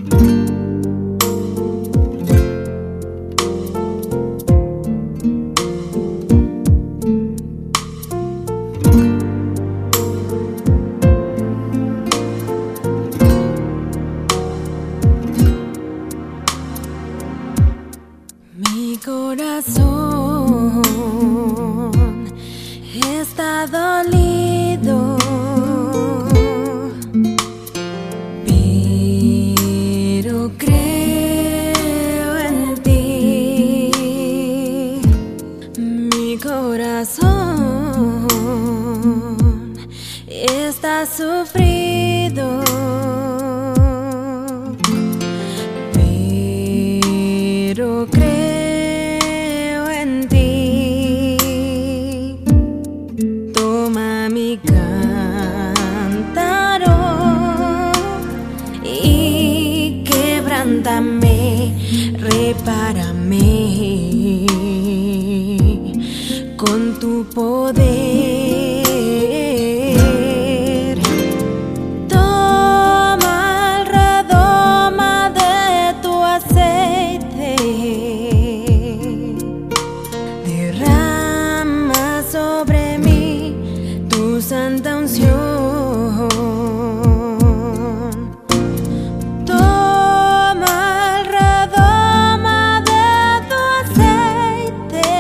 Mi corazón está dolido, pero creo en ti. Mi corazón está sufrido, pero creo en ti. Toma mi cántaro y quebrántame, repárame con tu poder. Sobre mí tu santa unción. Toma el redoma de tu aceite,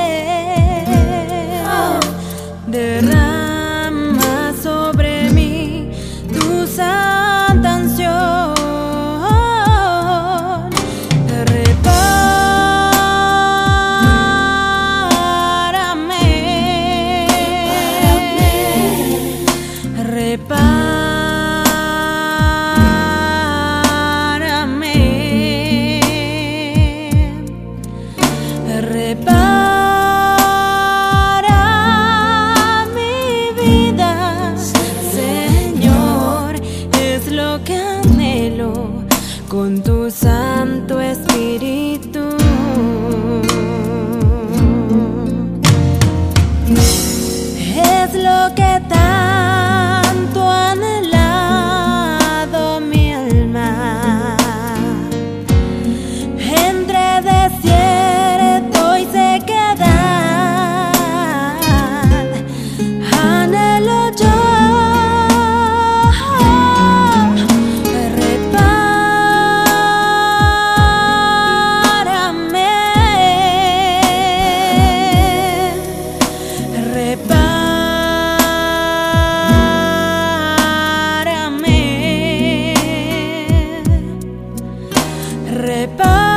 derrama sobre mí tu santa unción. Repara mi vida, Señor, es lo que anhelo con tu Santo Espíritu. Es lo que tanto ha anhelado mi alma, entre desierto y sequedad, anhelo yo. Repárame.